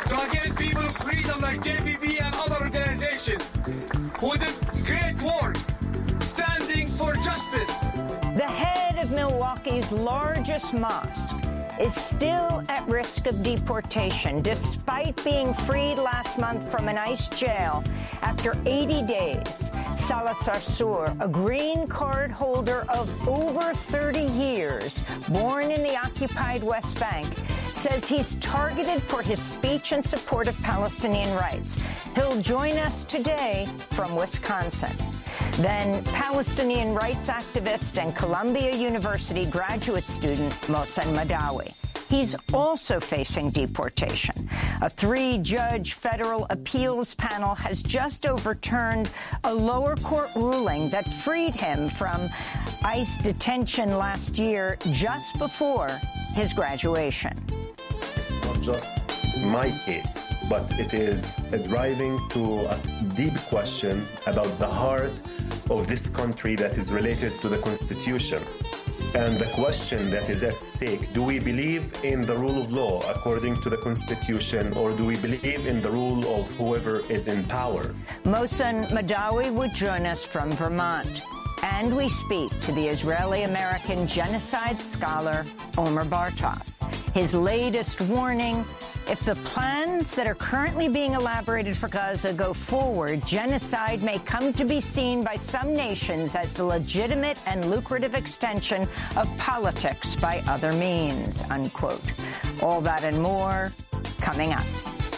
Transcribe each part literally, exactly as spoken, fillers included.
to against people of freedom like J B B and other organizations who did great work standing for justice. The head of Milwaukee's largest mosque is still at risk of deportation, despite being freed last month from an ICE jail after eighty days. Salah Sarsour, a green card holder of over thirty years, born in the occupied West Bank, says he's targeted for his speech in support of Palestinian rights. He'll join us today from Wisconsin. Then Palestinian rights activist and Columbia University graduate student Mohsen Madawi. He's also facing deportation. A three-judge federal appeals panel has just overturned a lower court ruling that freed him from ICE detention last year just before his graduation. This is not just my case, but it is driving to a deep question about the heart of this country that is related to the Constitution. And the question that is at stake, do we believe in the rule of law according to the Constitution, or do we believe in the rule of whoever is in power? Mohsen Madawi would join us from Vermont. And we speak to the Israeli-American genocide scholar Omer Bartov. His latest warning: if the plans that are currently being elaborated for Gaza go forward, genocide may come to be seen by some nations as the legitimate and lucrative extension of politics by other means, unquote. All that and more coming up.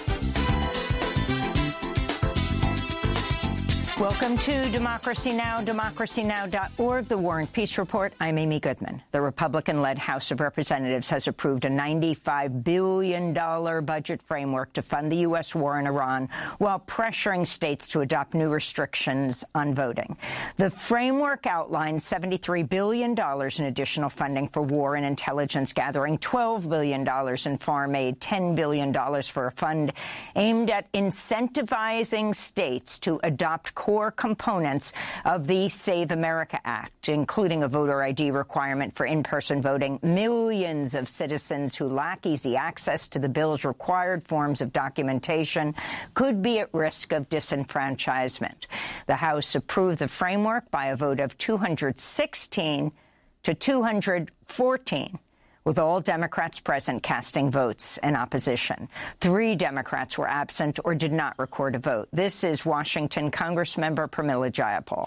Welcome to Democracy Now!, democracy now dot org, the War and Peace Report. I'm Amy Goodman. The Republican-led House of Representatives has approved a ninety-five billion dollars budget framework to fund the U S war in Iran while pressuring states to adopt new restrictions on voting. The framework outlines seventy-three billion dollars in additional funding for war and intelligence gathering, twelve billion dollars in farm aid, ten billion dollars for a fund aimed at incentivizing states to adopt core components of the Save America Act, including a voter I D requirement for in-person voting. Millions of citizens who lack easy access to the bill's required forms of documentation could be at risk of disenfranchisement. The House approved the framework by a vote of two hundred sixteen to two hundred fourteen. With all Democrats present casting votes in opposition. Three Democrats were absent or did not record a vote. This is Washington Congressmember Pramila Jayapal.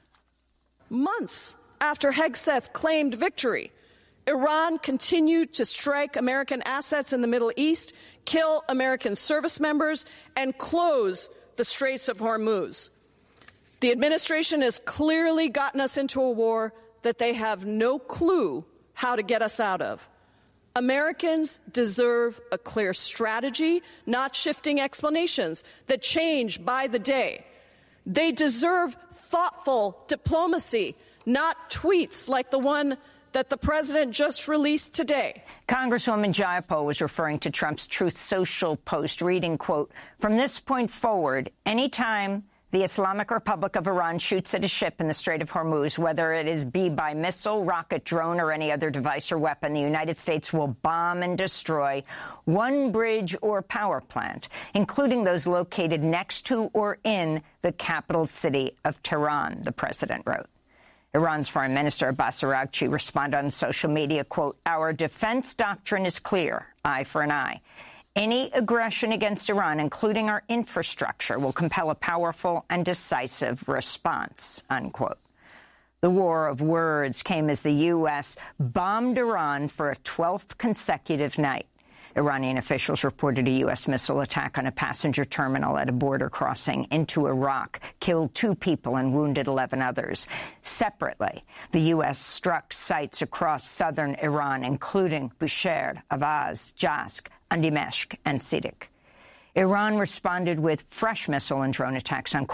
Months after Hegseth claimed victory, Iran continued to strike American assets in the Middle East, kill American service members, and close the Straits of Hormuz. The administration has clearly gotten us into a war that they have no clue how to get us out of. Americans deserve a clear strategy, not shifting explanations that change by the day. They deserve thoughtful diplomacy, not tweets like the one that the president just released today. Congresswoman Jayapal was referring to Trump's Truth Social post, reading, quote, "From this point forward, anytime the Islamic Republic of Iran shoots at a ship in the Strait of Hormuz, whether it is be by missile, rocket, drone, or any other device or weapon, the United States will bomb and destroy one bridge or power plant, including those located next to or in the capital city of Tehran," the president wrote. Iran's Foreign Minister Abbas Araghchi responded on social media, quote, "Our defense doctrine is clear, eye for an eye. Any aggression against Iran, including our infrastructure, will compel a powerful and decisive response," unquote. The war of words came as the U S bombed Iran for a twelfth consecutive night. Iranian officials reported a U S missile attack on a passenger terminal at a border crossing into Iraq, killed two people and wounded eleven others. Separately, the U S struck sites across southern Iran, including Bushehr, Avaz, Jask, Andimeshk, and Sidik. Iran responded with fresh missile and drone attacks on Kuwait,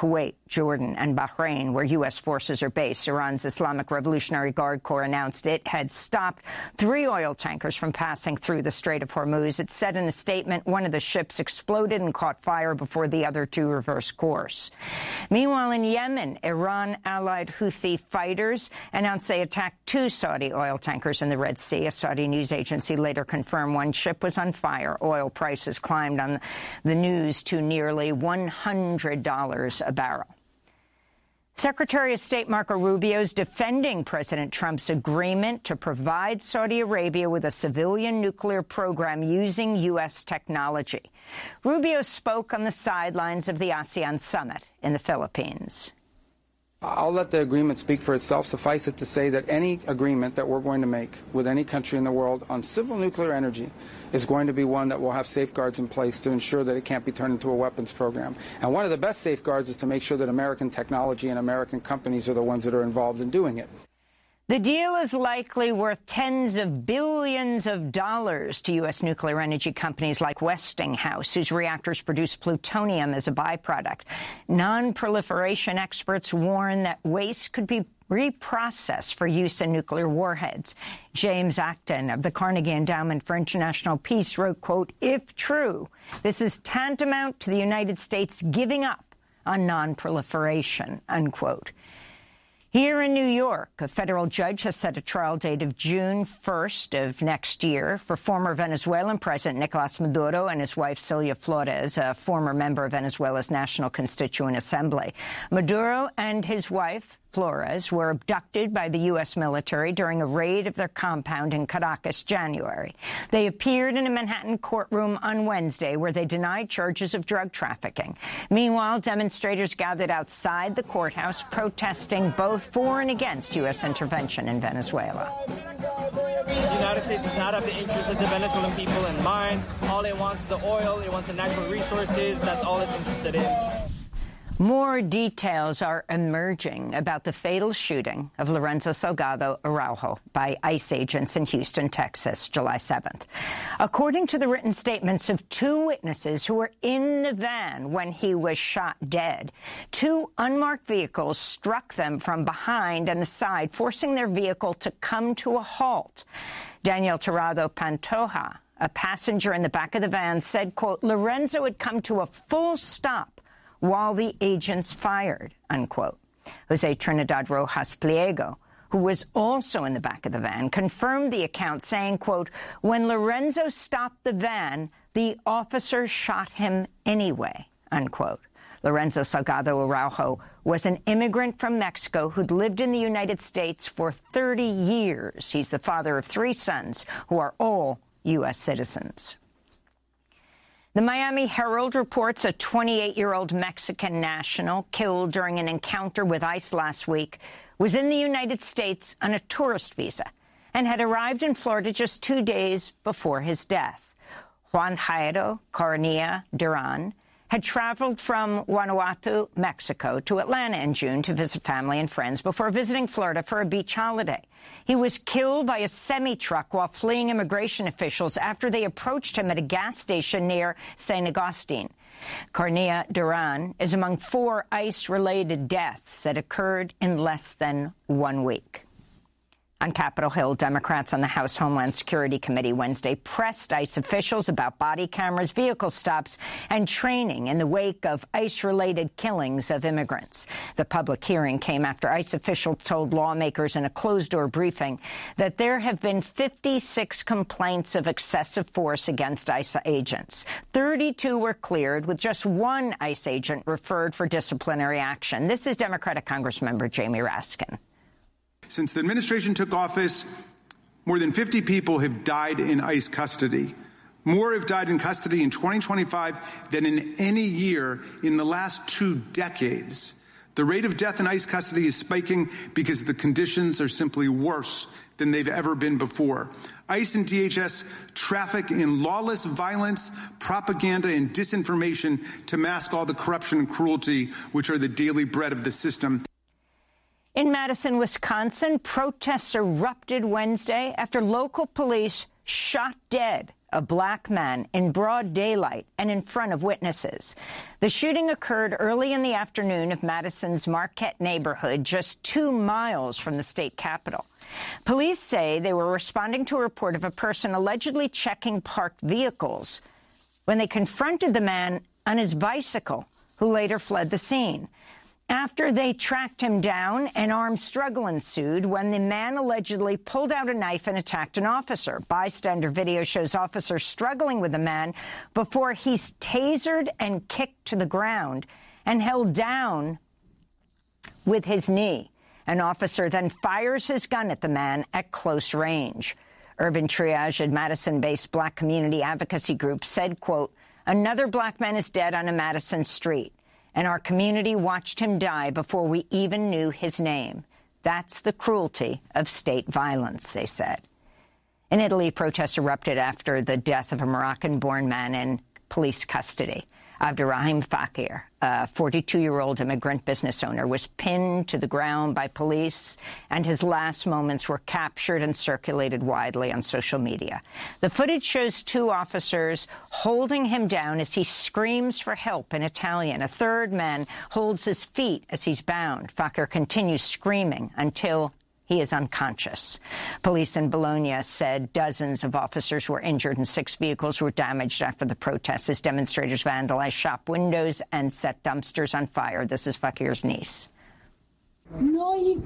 Jordan, and Bahrain, where U S forces are based. Iran's Islamic Revolutionary Guard Corps announced it had stopped three oil tankers from passing through the Strait of Hormuz. It said in a statement one of the ships exploded and caught fire before the other two reversed course. Meanwhile, in Yemen, Iran-allied Houthi fighters announced they attacked two Saudi oil tankers in the Red Sea. A Saudi news agency later confirmed one ship was on fire. Oil prices climbed on the news to nearly one hundred dollars a barrel. Secretary of State Marco Rubio is defending President Trump's agreement to provide Saudi Arabia with a civilian nuclear program using U S technology. Rubio spoke on the sidelines of the ASEAN summit in the Philippines. I'll let the agreement speak for itself. Suffice it to say that any agreement that we're going to make with any country in the world on civil nuclear energy is going to be one that will have safeguards in place to ensure that it can't be turned into a weapons program. And one of the best safeguards is to make sure that American technology and American companies are the ones that are involved in doing it. The deal is likely worth tens of billions of dollars to U S nuclear energy companies like Westinghouse, whose reactors produce plutonium as a byproduct. Non-proliferation experts warn that waste could be reprocessed for use in nuclear warheads. James Acton of the Carnegie Endowment for International Peace wrote, quote, "If true, this is tantamount to the United States giving up on non-proliferation," unquote. Here in New York, a federal judge has set a trial date of June first of next year for former Venezuelan President Nicolas Maduro and his wife Celia Flores, a former member of Venezuela's National Constituent Assembly. Maduro and his wife Flores were abducted by the U S military during a raid of their compound in Caracas, January. They appeared in a Manhattan courtroom on Wednesday where they denied charges of drug trafficking. Meanwhile, demonstrators gathered outside the courthouse protesting both for and against U S intervention in Venezuela. The United States does not have the interests of the Venezuelan people in mind. All it wants is the oil. It wants the natural resources. That's all it's interested in. More details are emerging about the fatal shooting of Lorenzo Salgado Araujo by ICE agents in Houston, Texas, July seventh. According to the written statements of two witnesses who were in the van when he was shot dead, two unmarked vehicles struck them from behind and the side, forcing their vehicle to come to a halt. Daniel Tirado Pantoja, a passenger in the back of the van, said, quote, "Lorenzo had come to a full stop while the agents fired," unquote. Jose Trinidad Rojas Pliego, who was also in the back of the van, confirmed the account, saying, quote, "When Lorenzo stopped the van, the officer shot him anyway," unquote. Lorenzo Salgado Araujo was an immigrant from Mexico who'd lived in the United States for thirty years. He's the father of three sons who are all U S citizens. The Miami Herald reports a twenty-eight-year-old Mexican national killed during an encounter with ICE last week was in the United States on a tourist visa and had arrived in Florida just two days before his death. Juan Jairo Cornea Duran had traveled from Guanajuato, Mexico, to Atlanta in June to visit family and friends before visiting Florida for a beach holiday. He was killed by a semi-truck while fleeing immigration officials after they approached him at a gas station near Saint Augustine. Cornea Duran is among four ICE-related deaths that occurred in less than one week. On Capitol Hill, Democrats on the House Homeland Security Committee Wednesday pressed ICE officials about body cameras, vehicle stops, and training in the wake of ICE-related killings of immigrants. The public hearing came after ICE officials told lawmakers in a closed-door briefing that there have been fifty-six complaints of excessive force against ICE agents. thirty-two were cleared, with just one ICE agent referred for disciplinary action. This is Democratic Congressmember Jamie Raskin. Since the administration took office, more than fifty people have died in ICE custody. More have died in custody in twenty twenty-five than in any year in the last two decades. The rate of death in ICE custody is spiking because the conditions are simply worse than they've ever been before. ICE and D H S traffic in lawless violence, propaganda, and disinformation to mask all the corruption and cruelty which are the daily bread of the system. In Madison, Wisconsin, protests erupted Wednesday after local police shot dead a black man, in broad daylight and in front of witnesses. The shooting occurred early in the afternoon of Madison's Marquette neighborhood, just two miles from the state capitol. Police say they were responding to a report of a person allegedly checking parked vehicles when they confronted the man on his bicycle, who later fled the scene. After they tracked him down, an armed struggle ensued when the man allegedly pulled out a knife and attacked an officer. Bystander video shows officers struggling with the man before he's tasered and kicked to the ground and held down with his knee. An officer then fires his gun at the man at close range. Urban Triage, a Madison-based black community advocacy group, said, quote, "Another black man is dead on a Madison street, and our community watched him die before we even knew his name. That's the cruelty of state violence," they said. In Italy, protests erupted after the death of a Moroccan-born man in police custody. Abderrahim Fakir, a forty-two-year-old immigrant business owner, was pinned to the ground by police, and his last moments were captured and circulated widely on social media. The footage shows two officers holding him down as he screams for help in Italian. A third man holds his feet as he's bound. Fakir continues screaming until he is unconscious. Police in Bologna said dozens of officers were injured and six vehicles were damaged after the protests as demonstrators vandalized shop windows and set dumpsters on fire. This is Fakir's niece. We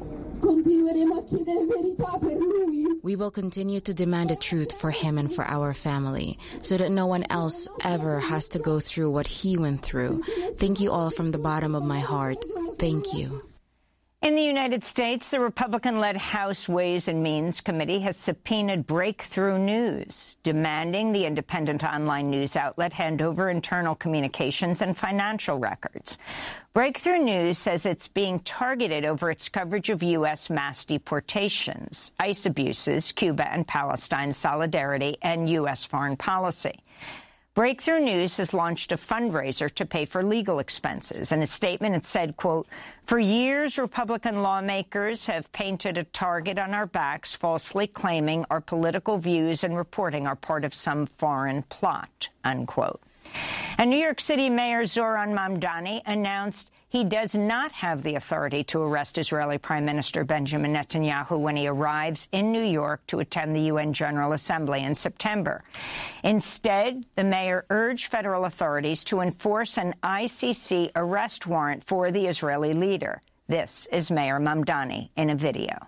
will continue to demand the truth for him and for our family, so that no one else ever has to go through what he went through. Thank you all from the bottom of my heart. Thank you. In the United States, the Republican-led House Ways and Means Committee has subpoenaed Breakthrough News, demanding the independent online news outlet hand over internal communications and financial records. Breakthrough News says it's being targeted over its coverage of U S mass deportations, ICE abuses, Cuba and Palestine solidarity, and U S foreign policy. Breakthrough News has launched a fundraiser to pay for legal expenses. In a statement, it said, quote, "For years, Republican lawmakers have painted a target on our backs, falsely claiming our political views and reporting are part of some foreign plot," unquote. And New York City Mayor Zohran Mamdani announced he does not have the authority to arrest Israeli Prime Minister Benjamin Netanyahu when he arrives in New York to attend the U N General Assembly in September. Instead, the mayor urged federal authorities to enforce an I C C arrest warrant for the Israeli leader. This is Mayor Mamdani in a video.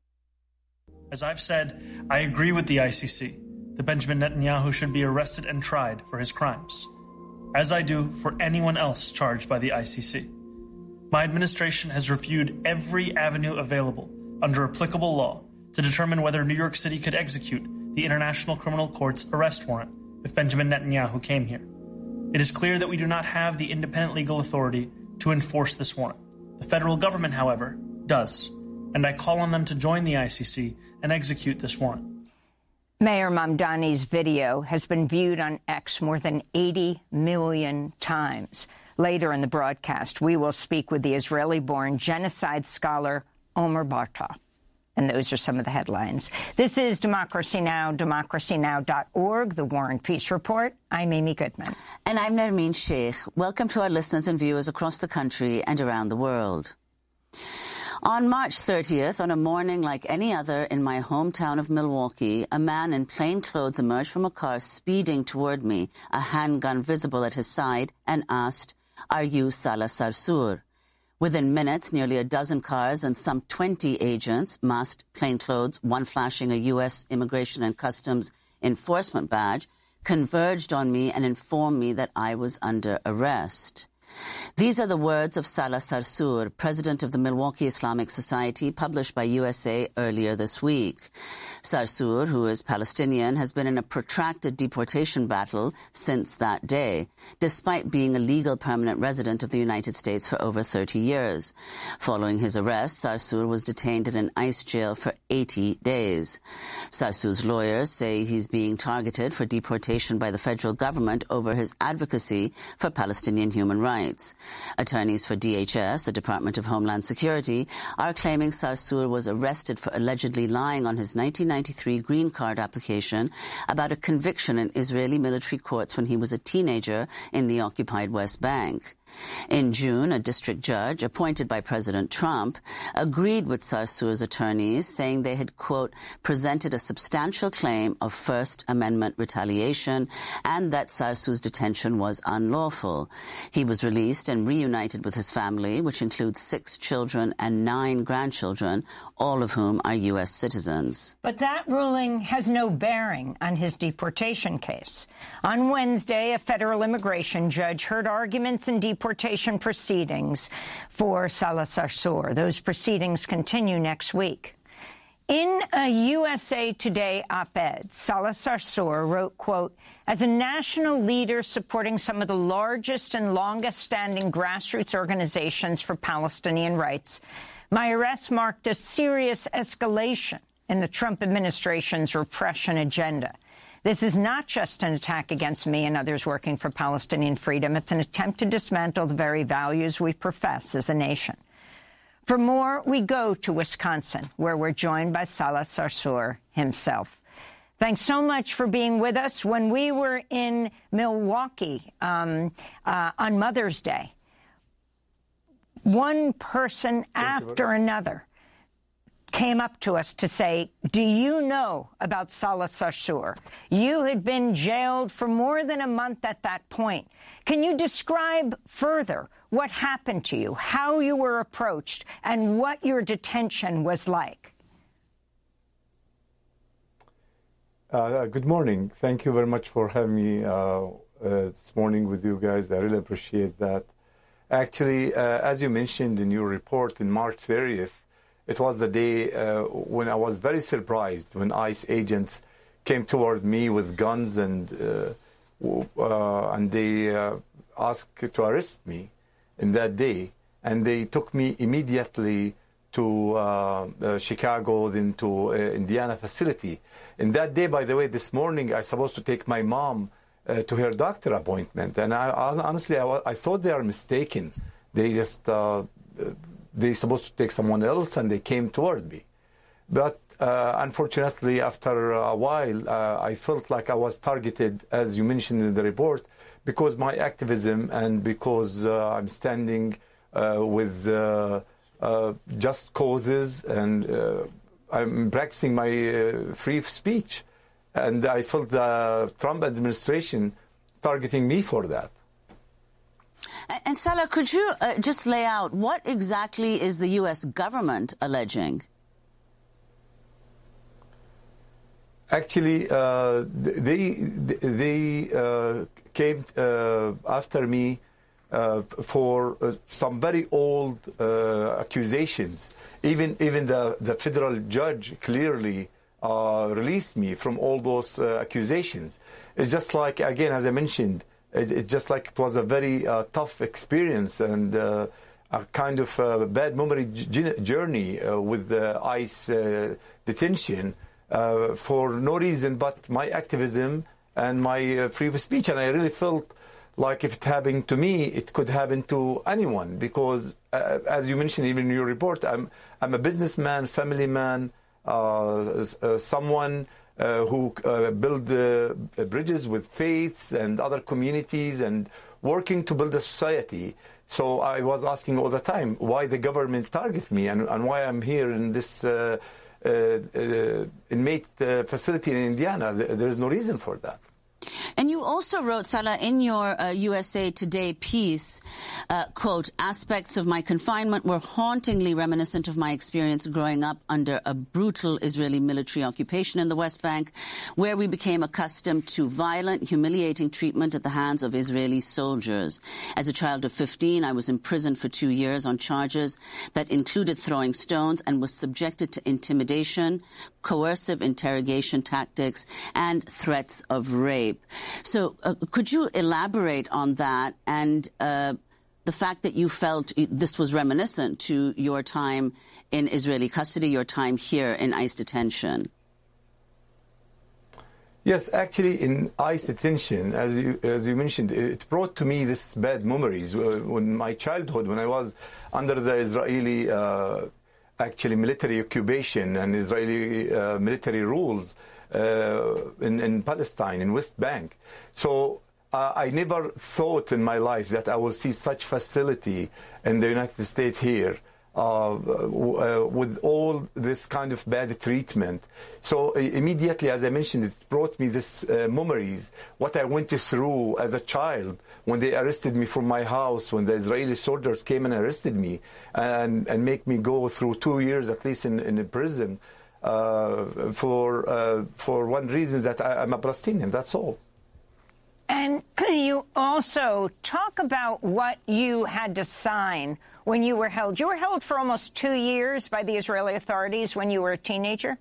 As I've said, I agree with the I C C that Benjamin Netanyahu should be arrested and tried for his crimes, as I do for anyone else charged by the I C C. My administration has reviewed every avenue available under applicable law to determine whether New York City could execute the International Criminal Court's arrest warrant if Benjamin Netanyahu came here. It is clear that we do not have the independent legal authority to enforce this warrant. The federal government, however, does, and I call on them to join the I C C and execute this warrant. Mayor Mamdani's video has been viewed on X more than eighty million times. Later in the broadcast, we will speak with the Israeli-born genocide scholar Omer Bartov. And those are some of the headlines. This is Democracy Now!, democracy now dot org, the War and Peace Report. I'm Amy Goodman. And I'm Nermeen Sheikh. Welcome to our listeners and viewers across the country and around the world. On March thirtieth, on a morning like any other in my hometown of Milwaukee, a man in plain clothes emerged from a car speeding toward me, a handgun visible at his side, and asked, "Are you Salah Sarsour?" Within minutes, nearly a dozen cars and some twenty agents, masked plainclothes, one flashing a U S Immigration and Customs Enforcement badge, converged on me and informed me that I was under arrest. These are the words of Salah Sarsour, president of the Milwaukee Islamic Society, published by U S A earlier this week. Sarsour, who is Palestinian, has been in a protracted deportation battle since that day, despite being a legal permanent resident of the United States for over thirty years. Following his arrest, Sarsour was detained in an ICE jail for eighty days. Sarsour's lawyers say he's being targeted for deportation by the federal government over his advocacy for Palestinian human rights. rights. Attorneys for D H S, the Department of Homeland Security, are claiming Sarsour was arrested for allegedly lying on his nineteen ninety-three green card application about a conviction in Israeli military courts when he was a teenager in the occupied West Bank. In June, a district judge appointed by President Trump agreed with Sarsour's attorneys, saying they had, quote, presented a substantial claim of First Amendment retaliation and that Sarsour's detention was unlawful. He was released and reunited with his family, which includes six children and nine grandchildren, all of whom are U S citizens. But that ruling has no bearing on his deportation case. On Wednesday, a federal immigration judge heard arguments in deportation deportation proceedings for Salah Sarsour. Those proceedings continue next week. In a U S A Today op-ed, Salah Sarsour wrote, quote, as a national leader supporting some of the largest and longest-standing grassroots organizations for Palestinian rights, my arrest marked a serious escalation in the Trump administration's repression agenda. This is not just an attack against me and others working for Palestinian freedom. It's an attempt to dismantle the very values we profess as a nation. For more, we go to Wisconsin, where we're joined by Salah Sarsour himself. Thanks so much for being with us. When we were in Milwaukee um, uh, on Mother's Day, one person after another came up to us to say, do you know about Salah Sarsour? You had been jailed for more than a month at that point. Can you describe further what happened to you, how you were approached, and what your detention was like? Uh, good morning. Thank you very much for having me uh, uh, this morning with you guys. I really appreciate that. Actually, uh, as you mentioned in your report, in March thirtieth, it was the day uh, when I was very surprised when ICE agents came toward me with guns and uh, uh, and they uh, asked to arrest me in that day. And they took me immediately to uh, uh, Chicago, then to uh, Indiana facility. In that day, by the way, this morning, I was supposed to take my mom uh, to her doctor appointment. And I, honestly, I, I thought they are mistaken. They just... Uh, They're supposed to take someone else, and they came toward me. But uh, unfortunately, after a while, uh, I felt like I was targeted, as you mentioned in the report, because my activism and because uh, I'm standing uh, with uh, uh, just causes and uh, I'm practicing my uh, free speech. And I felt the Trump administration targeting me for that. And Salah, could you uh, just lay out what exactly is the U S government alleging? Actually, uh, they they uh, came uh, after me uh, for uh, some very old uh, accusations. Even even the, the federal judge clearly uh, released me from all those uh, accusations. It's just like, again, as I mentioned, It, it just like it was a very uh, tough experience and uh, a kind of uh, bad memory journey uh, with the ICE uh, detention uh, for no reason but my activism and my uh, freedom of speech. And I really felt like if it happened to me, it could happen to anyone because, uh, as you mentioned even in your report, I'm, I'm a businessman, family man, uh, uh, someone Uh, who uh, build uh, bridges with faiths and other communities and working to build a society. So I was asking all the time why the government target me and, and why I'm here in this uh, uh, uh, inmate uh, facility in Indiana. There is no reason for that. And you also wrote, Salah, in your uh, U S A Today piece, uh, quote, aspects of my confinement were hauntingly reminiscent of my experience growing up under a brutal Israeli military occupation in the West Bank, where we became accustomed to violent, humiliating treatment at the hands of Israeli soldiers. As a child of fifteen, I was imprisoned for two years on charges that included throwing stones and was subjected to intimidation, coercive interrogation tactics, and threats of rape. So uh, could you elaborate on that and uh, the fact that you felt this was reminiscent to your time in Israeli custody, your time here in ICE detention? Yes, actually, in ICE detention, as you as you mentioned, it brought to me this bad memories. When my childhood, when I was under the Israeli, uh, actually military occupation and Israeli uh, military rules uh, in, in Palestine, in West Bank. So uh, I never thought in my life that I will see such facility in the United States here. Uh, uh, with all this kind of bad treatment. So uh, immediately, as I mentioned, it brought me this uh, memories, what I went through as a child when they arrested me from my house, when the Israeli soldiers came and arrested me and, and make me go through two years at least in, in a prison uh, for, uh, for one reason, that I, I'm a Palestinian, that's all. And you also talk about what you had to sign when you were held. You were held for almost two years by the Israeli authorities when you were a teenager?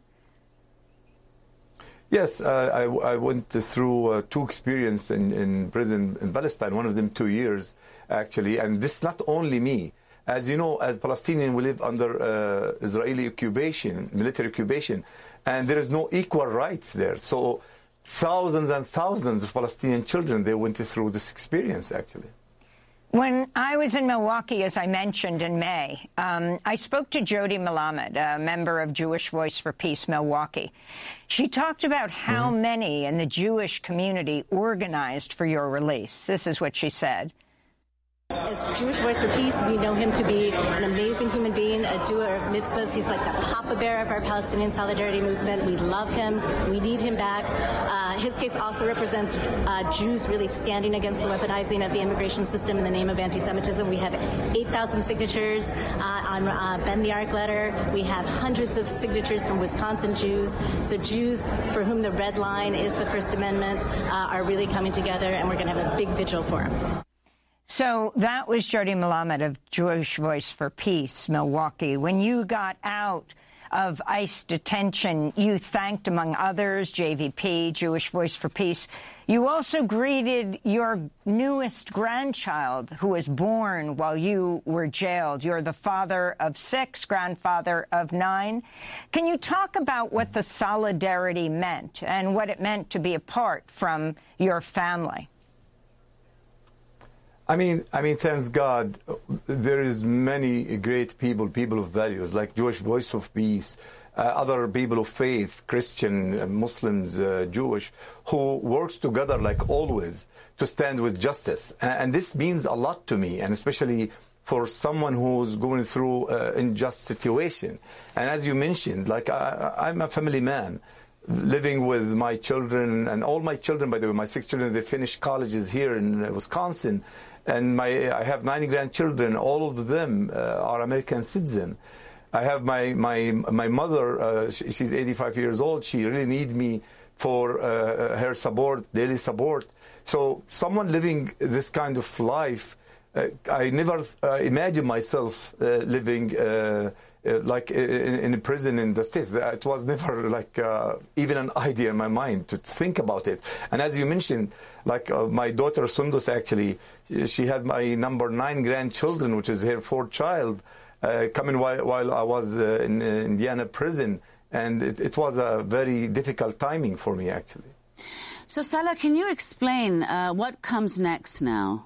Yes, uh, I, I went through uh, two experiences in, in prison in Palestine, one of them two years, actually. And this not only me. As you know, as Palestinian, we live under uh, Israeli occupation, military occupation, and there is no equal rights there. So thousands and thousands of Palestinian children, they went through this experience, actually. When I was in Milwaukee, as I mentioned, in May, um, I spoke to Jody Melamed, a member of Jewish Voice for Peace Milwaukee. She talked about how mm-hmm. many in the Jewish community organized for your release. This is what she said. As Jewish Voice for Peace, we know him to be an amazing human being, a doer of mitzvahs. He's like the Papa Bear of our Palestinian Solidarity Movement. We love him. We need him back. Uh, his case also represents uh, Jews really standing against the weaponizing of the immigration system in the name of anti-Semitism. We have eight thousand signatures uh, on uh, Bend the Arc letter. We have hundreds of signatures from Wisconsin Jews. So Jews for whom the red line is the First Amendment uh, are really coming together, and we're going to have a big vigil for him. So that was Jody Melamed of Jewish Voice for Peace, Milwaukee. When you got out of ICE detention, you thanked, among others, J V P, Jewish Voice for Peace. You also greeted your newest grandchild, who was born while you were jailed. You're the father of six, grandfather of nine. Can you talk about what the solidarity meant and what it meant to be apart from your family? I mean, I mean, thanks God, there is many great people, people of values, like Jewish Voice of Peace, uh, other people of faith, Christian, uh, Muslims, uh, Jewish, who works together like always to stand with justice. And, and this means a lot to me, and especially for someone who's going through an unjust situation. And as you mentioned, like I, I'm a family man, living with my children, and all my children, by the way, my six children, they finished colleges here in Wisconsin. And my, I have nine grandchildren. All of them uh, are American citizens. I have my my my mother. Uh, she, she's eighty-five years old. She really needs me for uh, her support, daily support. So someone living this kind of life, uh, I never uh, imagined myself uh, living uh, uh, like in, in a prison in the States. It was never like uh, even an idea in my mind to think about it. And as you mentioned, like uh, my daughter Sundus, actually, she had my number nine grandchildren, which is her fourth child, uh, coming while, while I was uh, in uh, Indiana prison. And it, it was a very difficult timing for me, actually. So, Salah, can you explain uh, what comes next now?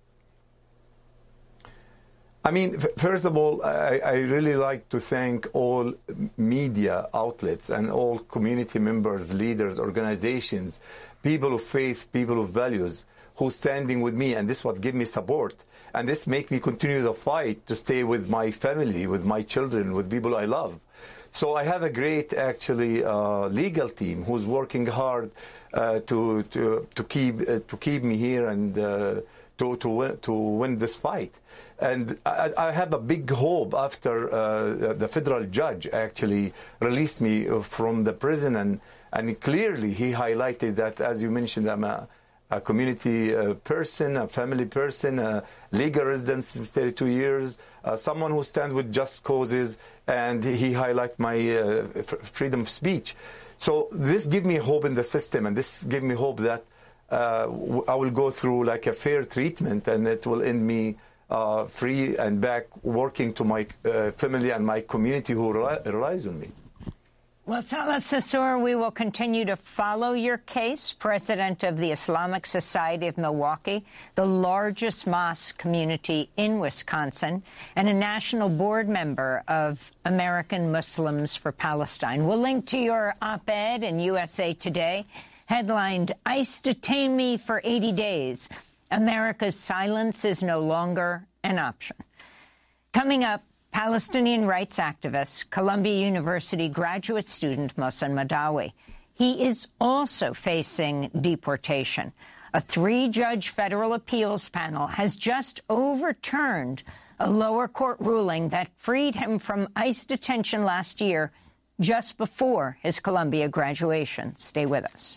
I mean, f- first of all, I, I really like to thank all media outlets and all community members, leaders, organizations, people of faith, people of values, who standing with me, and this what give me support. And this make me continue the fight to stay with my family, with my children, with people I love. So I have a great, actually, uh, legal team who's working hard uh, to to to keep uh, to keep me here and uh, to to win, to win this fight. And I, I have a big hope after uh, the federal judge actually released me from the prison, and and clearly he highlighted that, as you mentioned, I'm a a community uh, person, a family person, a legal resident for thirty-two years, uh, someone who stands with just causes, and he highlighted my uh, f- freedom of speech. So this gives me hope in the system, and this gives me hope that uh, w- I will go through like a fair treatment, and it will end me uh, free and back working to my uh, family and my community who rely- relies on me. Well, Salah Sassour, we will continue to follow your case, president of the Islamic Society of Milwaukee, the largest mosque community in Wisconsin, and a national board member of American Muslims for Palestine. We'll link to your op-ed in U S A Today, headlined, ICE Detained Me for eighty days. America's silence is no longer an option. Coming up, Palestinian rights activist, Columbia University graduate student Mohsen Madawi. He is also facing deportation. A three-judge federal appeals panel has just overturned a lower court ruling that freed him from ICE detention last year, just before his Columbia graduation. Stay with us.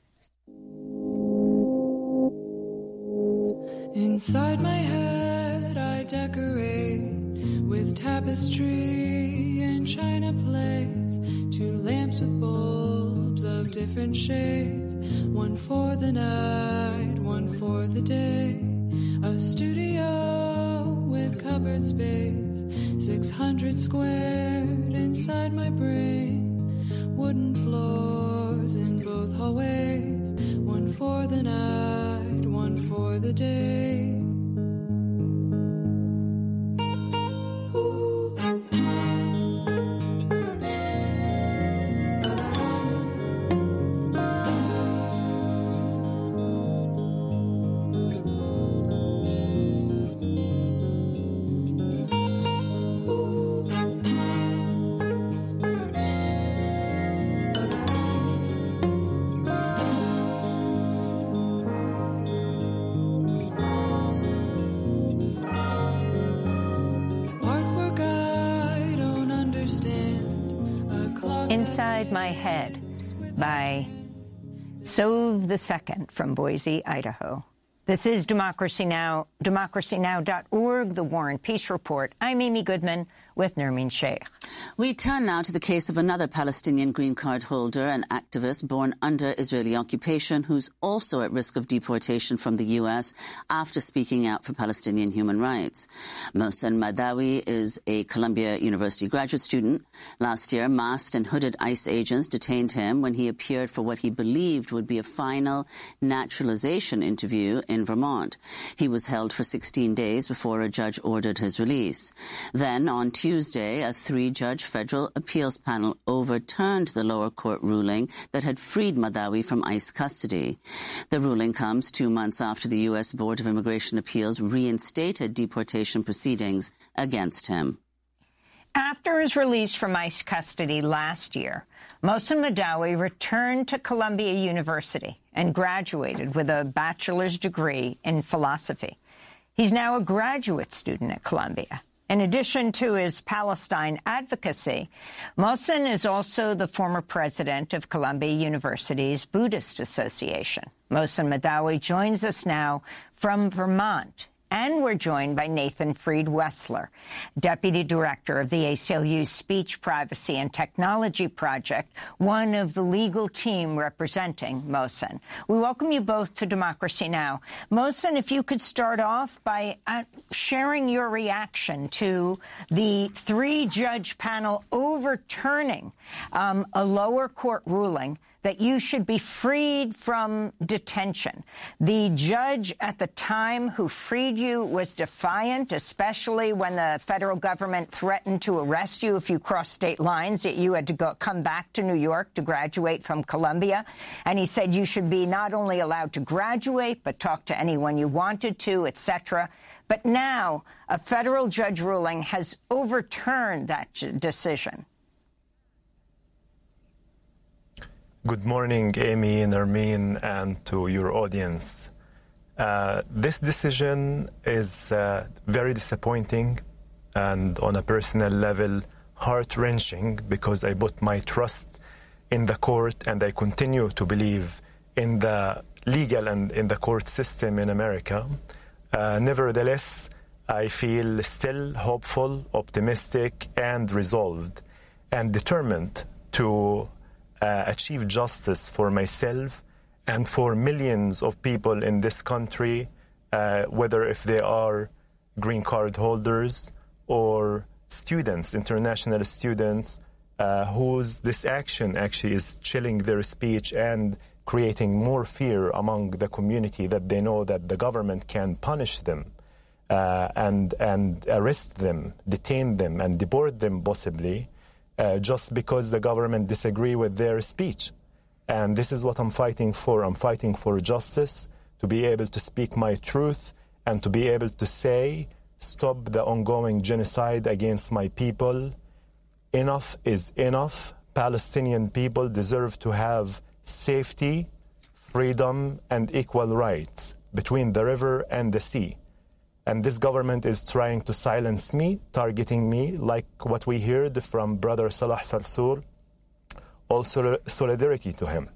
Inside my head, I decorate with tapestry and china plates, two lamps with bulbs of different shades, one for the night, one for the day, a studio with cupboard space, six hundred squared inside my brain, wooden floors in both hallways, one for the night, one for the day. Inside My Head by Sove the Second from Boise, Idaho. This is Democracy Now!, democracy now dot org, the War and Peace Report. I'm Amy Goodman with Nermeen Sheikh. We turn now to the case of another Palestinian green card holder and activist born under Israeli occupation who's also at risk of deportation from the U S after speaking out for Palestinian human rights. Mohsen Madawi is a Columbia University graduate student. Last year, masked and hooded ICE agents detained him when he appeared for what he believed would be a final naturalization interview in Vermont. He was held for sixteen days before a judge ordered his release. Then, on Tuesday, a three-judge federal appeals panel overturned the lower court ruling that had freed Madawi from ICE custody. The ruling comes two months after the U S Board of Immigration Appeals reinstated deportation proceedings against him. After his release from ICE custody last year, Mohsen Madawi returned to Columbia University and graduated with a bachelor's degree in philosophy. He's now a graduate student at Columbia. In addition to his Palestine advocacy, Mohsen is also the former president of Columbia University's Buddhist Association. Mohsen Madawi joins us now from Vermont. And we're joined by Nathan Freed-Wessler, Deputy Director of the A C L U's Speech, Privacy and Technology Project, one of the legal team representing Mohsen. We welcome you both to Democracy Now! Mohsen, if you could start off by uh, sharing your reaction to the three-judge panel overturning um, a lower court ruling that you should be freed from detention. The judge at the time who freed you was defiant, especially when the federal government threatened to arrest you if you crossed state lines, that you had to go, come back to New York to graduate from Columbia. And he said you should be not only allowed to graduate, but talk to anyone you wanted to, et cetera. But now a federal judge ruling has overturned that decision. Good morning, Amy, Nermeen, and to your audience. Uh, this decision is uh, very disappointing and on a personal level heart-wrenching because I put my trust in the court and I continue to believe in the legal and in the court system in America. Uh, nevertheless, I feel still hopeful, optimistic, and resolved and determined to Uh, achieve justice for myself and for millions of people in this country, uh, whether if they are green card holders or students, international students uh, whose this action actually is chilling their speech and creating more fear among the community, that they know that the government can punish them uh, and and arrest them, detain them, and deport them possibly, uh, just because the government disagree with their speech. And this is what I'm fighting for. I'm fighting for justice, to be able to speak my truth, and to be able to say, stop the ongoing genocide against my people. Enough is enough. Palestinian people deserve to have safety, freedom, and equal rights between the river and the sea. And this government is trying to silence me, targeting me, like what we heard from Brother Salah Sarsour. Also, solidarity to him.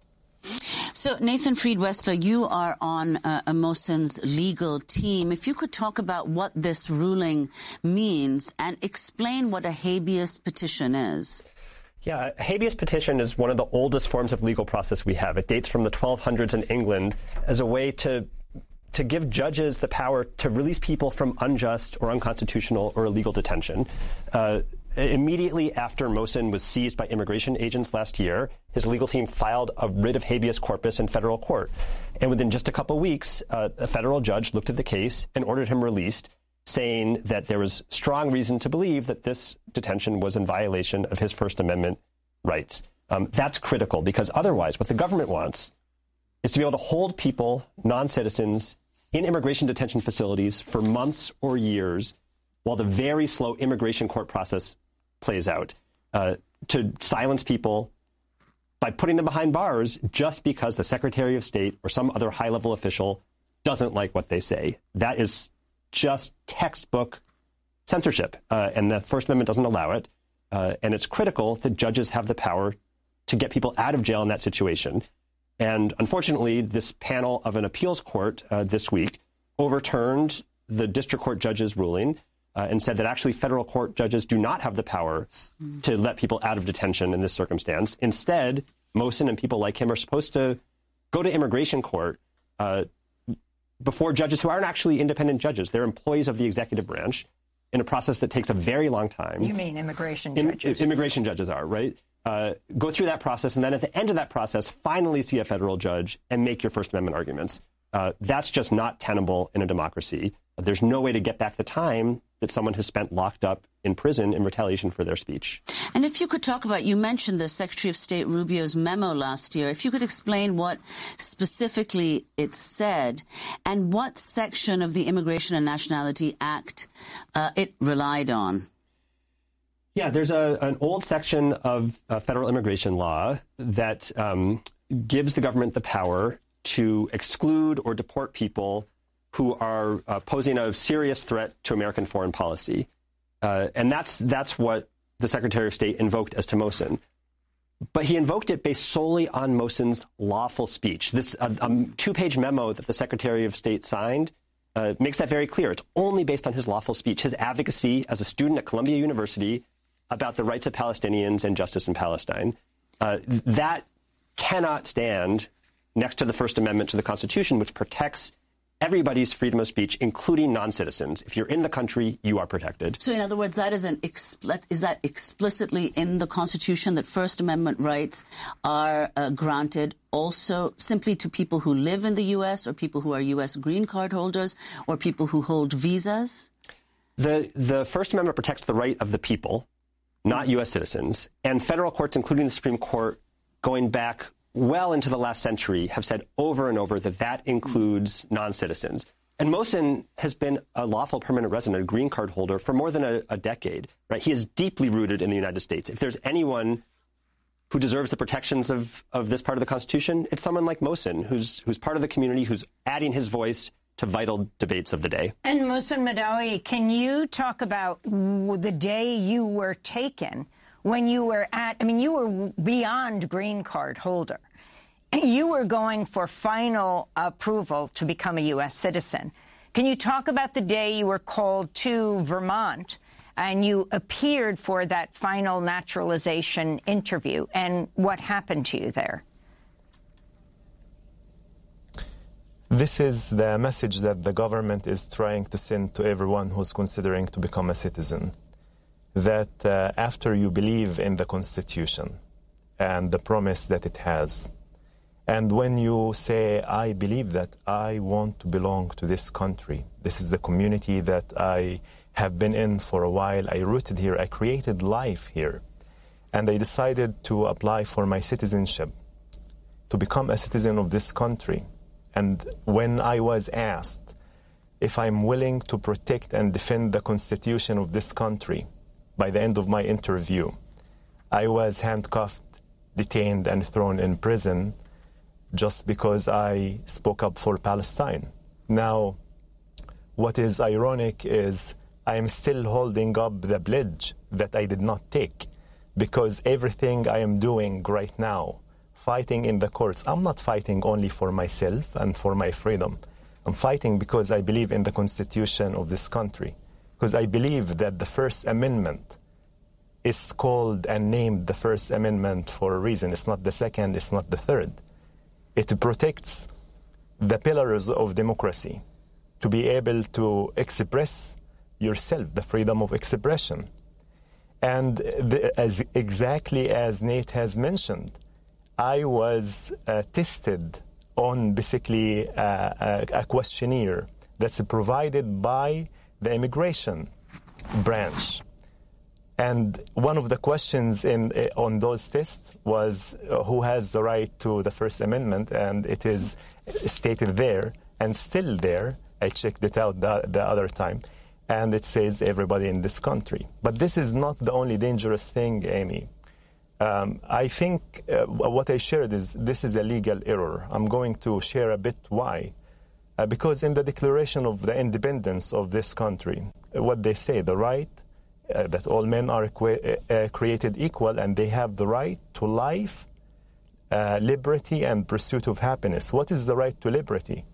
So, Nathan Fried-Westler, you are on uh, Mohsen's legal team. If you could talk about what this ruling means and explain what a habeas petition is. Yeah, a habeas petition is one of the oldest forms of legal process we have. It dates from the twelve hundreds in England as a way to to give judges the power to release people from unjust or unconstitutional or illegal detention. Uh, immediately after Mohsen was seized by immigration agents last year, his legal team filed a writ of habeas corpus in federal court. And within just a couple weeks, uh, a federal judge looked at the case and ordered him released, saying that there was strong reason to believe that this detention was in violation of his First Amendment rights. Um, that's critical, because otherwise what the government wants is to be able to hold people, non-citizens, in immigration detention facilities for months or years while the very slow immigration court process plays out, uh, to silence people by putting them behind bars just because the Secretary of State or some other high-level official doesn't like what they say. That is just textbook censorship, uh, and the First Amendment doesn't allow it. Uh, and it's critical that judges have the power to get people out of jail in that situation. And unfortunately, this panel of an appeals court uh, this week overturned the district court judge's ruling uh, and said that actually federal court judges do not have the power to let people out of detention in this circumstance. Instead, Mohsen and people like him are supposed to go to immigration court uh, before judges who aren't actually independent judges. They're employees of the executive branch in a process that takes a very long time. You mean immigration In, judges? Immigration judges are, right? Uh, go through that process, and then at the end of that process, finally see a federal judge and make your First Amendment arguments. Uh, that's just not tenable in a democracy. There's no way to get back the time that someone has spent locked up in prison in retaliation for their speech. And if you could talk about, you mentioned the Secretary of State Rubio's memo last year. If you could explain what specifically it said and what section of the Immigration and Nationality Act uh, it relied on. Yeah, there's a, an old section of uh, federal immigration law that um, gives the government the power to exclude or deport people who are uh, posing a serious threat to American foreign policy. Uh, and that's that's what the Secretary of State invoked as to Mohsen. But he invoked it based solely on Mohsen's lawful speech. This uh, um, two-page memo that the Secretary of State signed uh, makes that very clear. It's only based on his lawful speech, his advocacy as a student at Columbia University about the rights of Palestinians and justice in Palestine. Uh, that cannot stand next to the First Amendment to the Constitution, which protects everybody's freedom of speech, including non-citizens. If you're in the country, you are protected. So in other words, that is, an expl- is that explicitly in the Constitution that First Amendment rights are uh, granted also simply to people who live in the U S or people who are U S green card holders or people who hold visas? The, the First Amendment protects the right of the people, not U S citizens. And federal courts, including the Supreme Court, going back well into the last century, have said over and over that that includes non-citizens. And Mohsen has been a lawful permanent resident, a green card holder, for more than a, a decade. Right? He is deeply rooted in the United States. If there's anyone who deserves the protections of, of this part of the Constitution, it's someone like Mohsen, who's who's part of the community, who's adding his voice to vital debates of the day. And Mohsen Madawi, can you talk about the day you were taken when you were at, I mean, you were beyond green card holder. You were going for final approval to become a U S citizen. Can you talk about the day you were called to Vermont and you appeared for that final naturalization interview and what happened to you there? This is the message that the government is trying to send to everyone who's considering to become a citizen. that uh, after you believe in the Constitution and the promise that it has, and when you say, I believe that I want to belong to this country, this is the community that I have been in for a while, I rooted here, I created life here, and I decided to apply for my citizenship, to become a citizen of this country. And when I was asked if I'm willing to protect and defend the Constitution of this country, by the end of my interview, I was handcuffed, detained, and thrown in prison just because I spoke up for Palestine. Now, what is ironic is I am still holding up the pledge that I did not take, because everything I am doing right now, fighting in the courts, I'm not fighting only for myself and for my freedom. I'm fighting because I believe in the Constitution of this country, because I believe that the First Amendment is called and named the First Amendment for a reason. It's not the second, it's not the third. It protects the pillars of democracy, to be able to express yourself, the freedom of expression. And the, as exactly as Nate has mentioned, I was uh, tested on basically uh, a, a questionnaire that's provided by the immigration branch. And one of the questions in uh, on those tests was uh, who has the right to the First Amendment, and it is stated there, and still there. I checked it out the, the other time, and it says everybody in this country. But this is not the only dangerous thing, Amy. Um, I think uh, what I shared is this is a legal error. I'm going to share a bit why. Uh, because in the Declaration of the Independence of this country, what they say, the right uh, that all men are equa- uh, created equal and they have the right to life, uh, liberty, and pursuit of happiness. What is the right to liberty?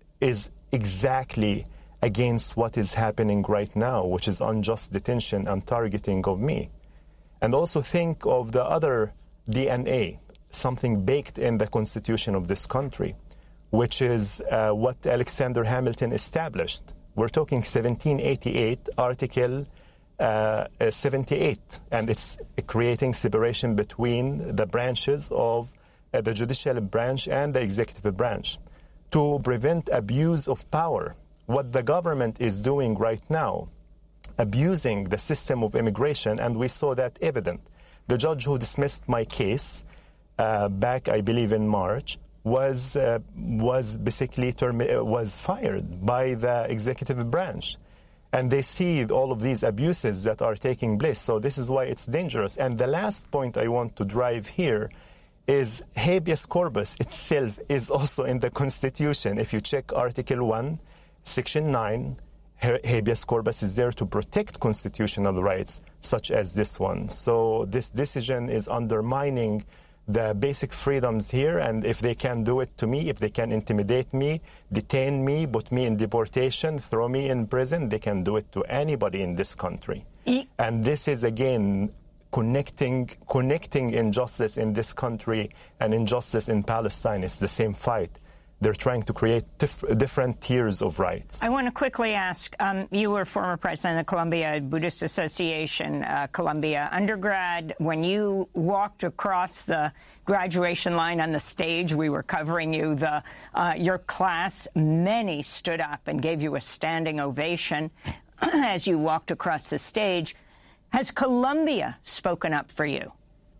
Is exactly against what is happening right now, which is unjust detention and targeting of me. And also think of the other D N A, something baked in the Constitution of this country, which is uh, what Alexander Hamilton established. We're talking seventeen eighty-eight, Article uh, seventy-eight, and it's creating separation between the branches of uh, the judicial branch and the executive branch to prevent abuse of power. What the government is doing right now, abusing the system of immigration, and we saw that evident. The judge who dismissed my case uh, back, I believe, in March, was uh, was basically term- was fired by the executive branch. And they see all of these abuses that are taking place. So this is why it's dangerous. And the last point I want to drive here is habeas corpus itself is also in the Constitution. If you check Article one, Section nine, habeas corpus is there to protect constitutional rights such as this one. So this decision is undermining the basic freedoms here, and if they can do it to me, if they can intimidate me, detain me, put me in deportation, throw me in prison, they can do it to anybody in this country. E- and this is, again, connecting connecting injustice in this country and injustice in Palestine. It's the same fight. They're trying to create dif- different tiers of rights. I want to quickly ask, um, you were former president of Columbia Buddhist Association, uh, Columbia undergrad. When you walked across the graduation line on the stage, we were covering you, the uh, your class, many stood up and gave you a standing ovation as you walked across the stage. Has Columbia spoken up for you?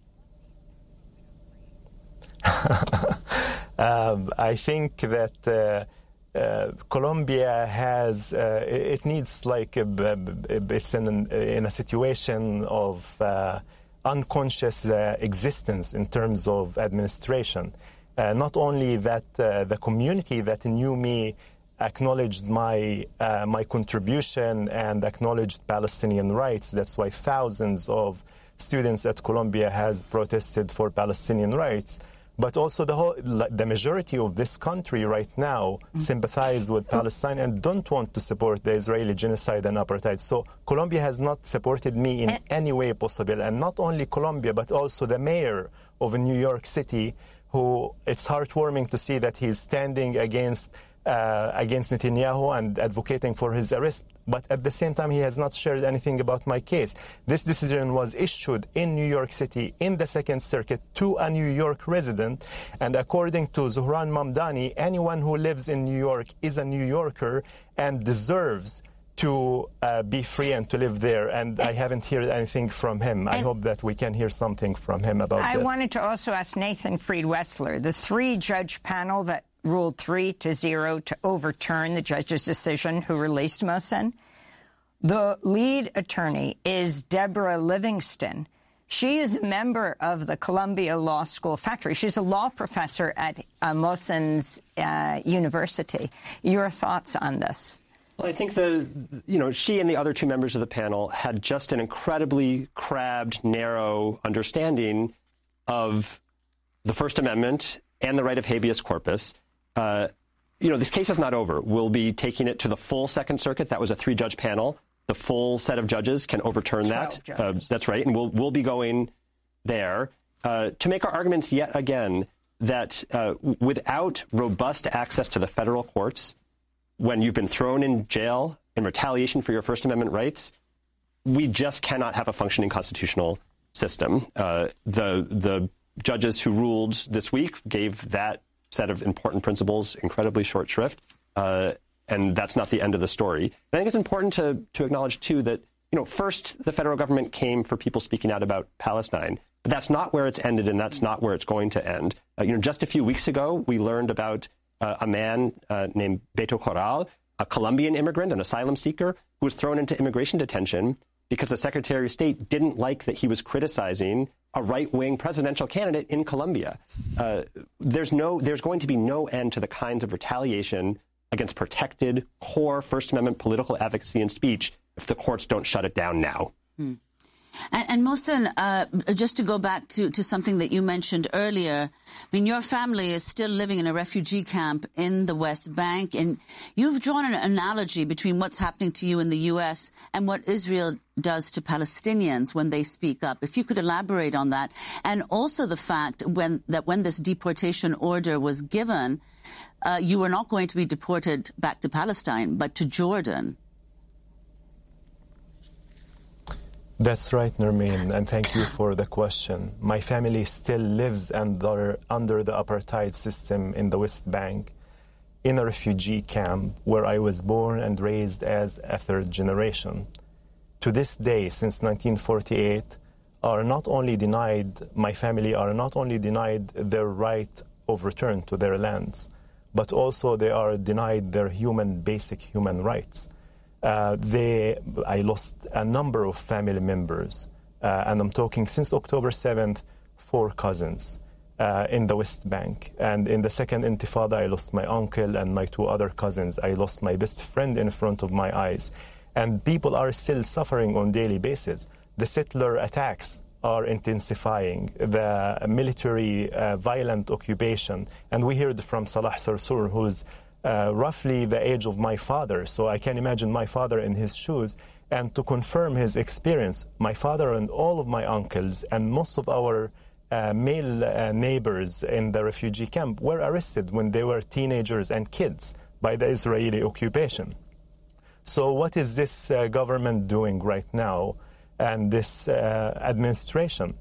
Um, I think that uh, uh, Colombia has, uh, it needs like, a, it's in, in a situation of uh, unconscious uh, existence in terms of administration. Uh, not only that uh, the community that knew me acknowledged my uh, my contribution and acknowledged Palestinian rights. That's why thousands of students at Columbia has protested for Palestinian rights. But also the whole, the majority of this country right now sympathize with Palestine and don't want to support the Israeli genocide and apartheid. So Colombia has not supported me in any way possible. And not only Colombia, but also the mayor of New York City, who it's heartwarming to see that he's standing against uh, against Netanyahu and advocating for his arrest. But at the same time, he has not shared anything about my case. This decision was issued in New York City in the Second Circuit to a New York resident. And according to Zohran Mamdani, anyone who lives in New York is a New Yorker and deserves to uh, be free and to live there. And I haven't heard anything from him. I hope that we can hear something from him about I this. I wanted to also ask Nathan Fried-Wessler, the three-judge panel that ruled three to zero to overturn the judge's decision who released Mohsen. The lead attorney is Deborah Livingston. She is a member of the Columbia Law School faculty. She's a law professor at uh, Mohsen's uh, university. Your thoughts on this? Well, I think the, you know, she and the other two members of the panel had just an incredibly crabbed, narrow understanding of the First Amendment and the right of habeas corpus. Uh, you know, this case is not over. We'll be taking it to the full Second Circuit. That was a three-judge panel. The full set of judges can overturn that. Uh, that's right. And we'll, we'll be going there uh, to make our arguments yet again that uh, without robust access to the federal courts, when you've been thrown in jail in retaliation for your First Amendment rights, we just cannot have a functioning constitutional system. Uh, the the judges who ruled this week gave that set of important principles incredibly short shrift, uh, and that's not the end of the story. And I think it's important to to acknowledge, too, that, you know, first the federal government came for people speaking out about Palestine, but that's not where it's ended, and that's not where it's going to end. Uh, you know, just a few weeks ago, we learned about Uh, a man uh, named Beto Corral, a Colombian immigrant, an asylum seeker, who was thrown into immigration detention because the Secretary of State didn't like that he was criticizing a right-wing presidential candidate in Colombia. Uh, there's no, there's going to be no end to the kinds of retaliation against protected, core First Amendment political advocacy and speech if the courts don't shut it down now. Hmm. And, and Mohsen, uh, just to go back to, to something that you mentioned earlier, I mean, your family is still living in a refugee camp in the West Bank, and you've drawn an analogy between what's happening to you in the U S and what Israel does to Palestinians when they speak up. If you could elaborate on that, and also the fact when, that when this deportation order was given, uh, you were not going to be deported back to Palestine, but to Jordan. That's right, Nermeen, and thank you for the question. My family still lives under, under the apartheid system in the West Bank, in a refugee camp where I was born and raised as a third generation. To this day, since nineteen forty-eight, are not only denied, my family are not only denied their right of return to their lands, but also they are denied their human, basic human rights. Uh, they, I lost a number of family members, uh, and I'm talking since October seventh, four cousins uh, in the West Bank. And in the second Intifada, I lost my uncle and my two other cousins. I lost my best friend in front of my eyes. And people are still suffering on a daily basis. The settler attacks are intensifying, the military uh, violent occupation. And we heard from Salah Sarsour, who's Uh, roughly the age of my father, so I can imagine my father in his shoes. And to confirm his experience, my father and all of my uncles and most of our uh, male uh, neighbors in the refugee camp were arrested when they were teenagers and kids by the Israeli occupation. So what is this uh, government doing right now and this uh, administration?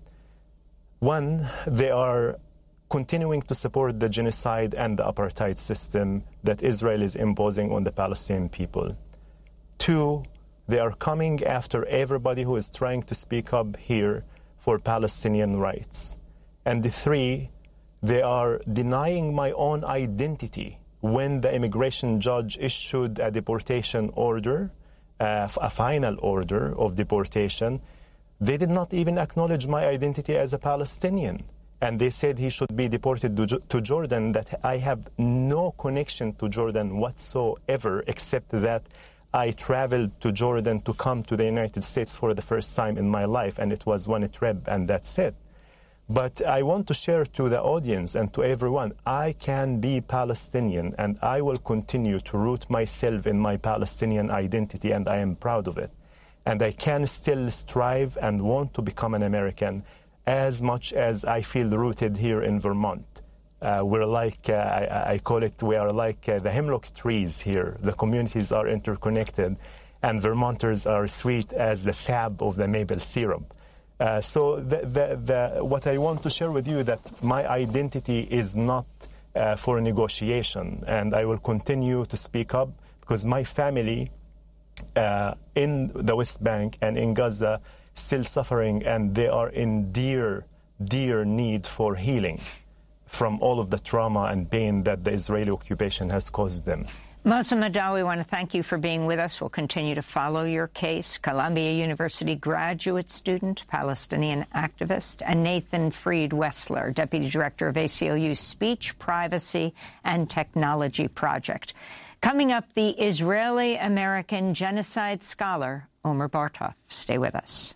One, they are continuing to support the genocide and the apartheid system that Israel is imposing on the Palestinian people. Two, they are coming after everybody who is trying to speak up here for Palestinian rights. And the three, they are denying my own identity. When the immigration judge issued a deportation order, uh, a final order of deportation, they did not even acknowledge my identity as a Palestinian. And they said he should be deported to Jordan, that I have no connection to Jordan whatsoever, except that I traveled to Jordan to come to the United States for the first time in my life, and it was one trip, and that's it. But I want to share to the audience and to everyone, I can be Palestinian, and I will continue to root myself in my Palestinian identity, and I am proud of it. And I can still strive and want to become an American, as much as I feel rooted here in Vermont. Uh, we're like, uh, I, I call it, we are like uh, the hemlock trees here. The communities are interconnected, and Vermonters are sweet as the sap of the maple syrup. Uh, so the, the, the, what I want to share with you that my identity is not uh, for negotiation, and I will continue to speak up because my family uh, in the West Bank and in Gaza still suffering, and they are in dear, dear need for healing from all of the trauma and pain that the Israeli occupation has caused them. Mohsen Madawi, we want to thank you for being with us. We'll continue to follow your case. Columbia University graduate student, Palestinian activist, and Nathan Fried Wessler, Deputy Director of A C L U's Speech, Privacy, and Technology Project. Coming up, the Israeli-American genocide scholar, Omer Bartov. Stay with us.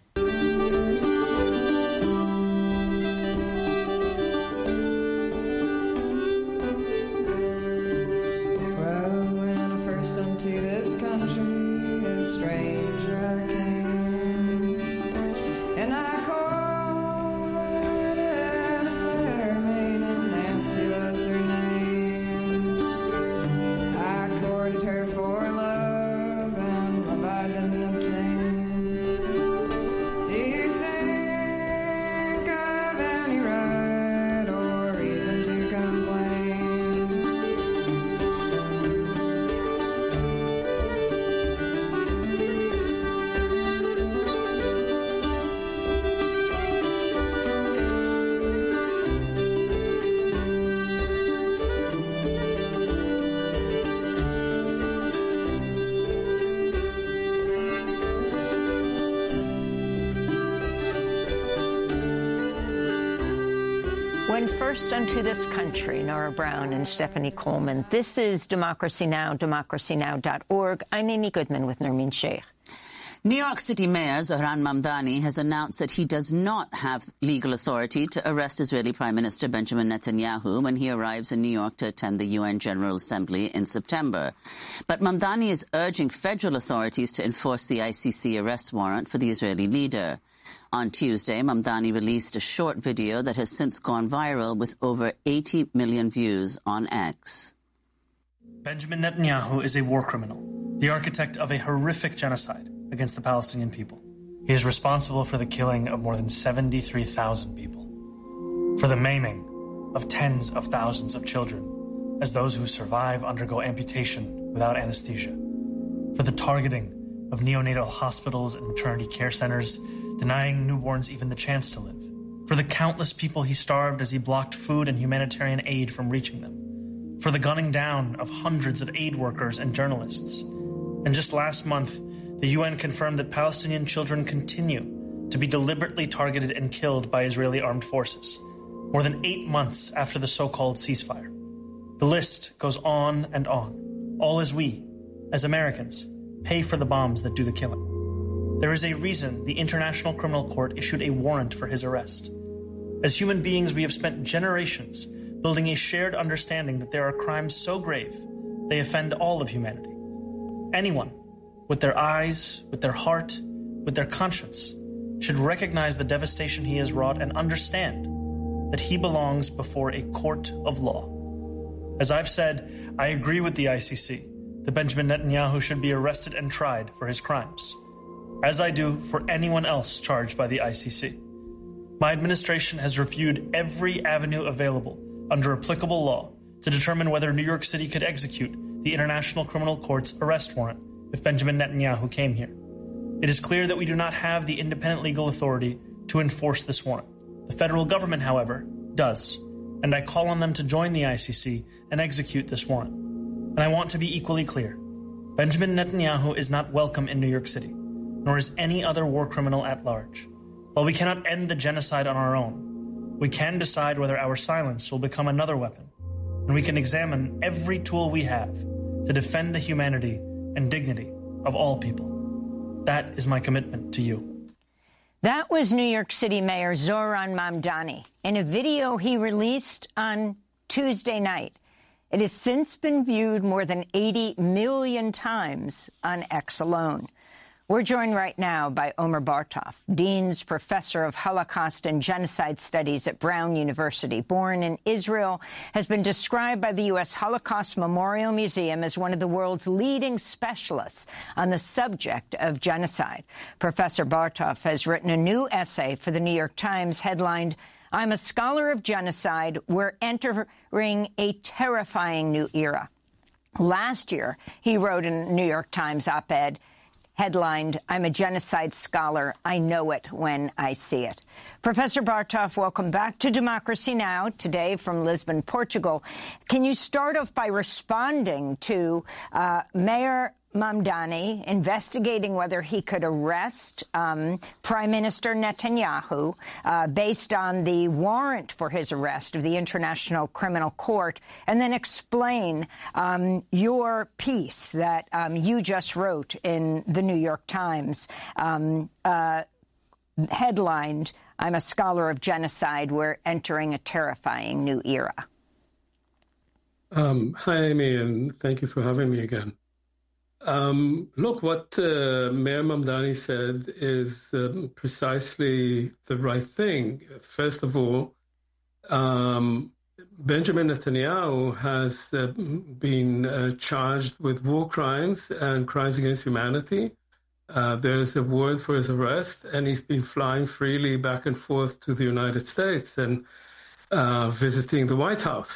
To this country, a stranger I came, and I courted a fair maiden, Nancy was her name. I courted her for love, and love I didn't obtain. Do you think I've any right or reason to complain? When first unto this country, Nora Brown and Stephanie Coleman. This is Democracy Now!, democracy now dot org. I'm Amy Goodman with Nermeen Sheikh. New York City Mayor Zohran Mamdani has announced that he does not have legal authority to arrest Israeli Prime Minister Benjamin Netanyahu when he arrives in New York to attend the U N General Assembly in September. But Mamdani is urging federal authorities to enforce the I C C arrest warrant for the Israeli leader. On Tuesday, Mamdani released a short video that has since gone viral with over eighty million views on X. Benjamin Netanyahu is a war criminal, the architect of a horrific genocide against the Palestinian people. He is responsible for the killing of more than seventy-three thousand people, for the maiming of tens of thousands of children as those who survive undergo amputation without anesthesia, for the targeting of neonatal hospitals and maternity care centers, denying newborns even the chance to live, for the countless people he starved as he blocked food and humanitarian aid from reaching them, for the gunning down of hundreds of aid workers and journalists. And just last month, the U N confirmed that Palestinian children continue to be deliberately targeted and killed by Israeli armed forces, more than eight months after the so-called ceasefire. The list goes on and on, all as we, as Americans, pay for the bombs that do the killing. There is a reason the International Criminal Court issued a warrant for his arrest. As human beings, we have spent generations building a shared understanding that there are crimes so grave they offend all of humanity. Anyone, with their eyes, with their heart, with their conscience, should recognize the devastation he has wrought and understand that he belongs before a court of law. As I've said, I agree with the I C C that Benjamin Netanyahu should be arrested and tried for his crimes, as I do for anyone else charged by the I C C. My administration has reviewed every avenue available under applicable law to determine whether New York City could execute the International Criminal Court's arrest warrant if Benjamin Netanyahu came here. It is clear that we do not have the independent legal authority to enforce this warrant. The federal government, however, does, and I call on them to join the I C C and execute this warrant. And I want to be equally clear. Benjamin Netanyahu is not welcome in New York City, nor is any other war criminal at large. While we cannot end the genocide on our own, we can decide whether our silence will become another weapon, and we can examine every tool we have to defend the humanity and dignity of all people. That is my commitment to you. That was New York City Mayor Zohran Mamdani in a video he released on Tuesday night. It has since been viewed more than eighty million times on X alone. We're joined right now by Omer Bartov, Dean's Professor of Holocaust and Genocide Studies at Brown University. Born in Israel, has been described by the U S Holocaust Memorial Museum as one of the world's leading specialists on the subject of genocide. Professor Bartov has written a new essay for the New York Times headlined, "I'm a Scholar of Genocide. We're entering a terrifying new era." Last year, he wrote in a New York Times op-ed headlined, "I'm a genocide scholar. I know it when I see it." Professor Bartov, welcome back to Democracy Now! Today from Lisbon, Portugal. Can you start off by responding to uh, Mayor Mamdani investigating whether he could arrest um, Prime Minister Netanyahu uh, based on the warrant for his arrest of the International Criminal Court, and then explain um, your piece that um, you just wrote in the New York Times, um, uh, headlined, "I'm a Scholar of Genocide. We're entering a terrifying new era." Um, hi, Amy, and thank you for having me again. Um, look, what uh, Mayor Mamdani said is um, precisely the right thing. First of all, um, Benjamin Netanyahu has uh, been uh, charged with war crimes and crimes against humanity. Uh, there's a warrant for his arrest, and he's been flying freely back and forth to the United States and uh, visiting the White House.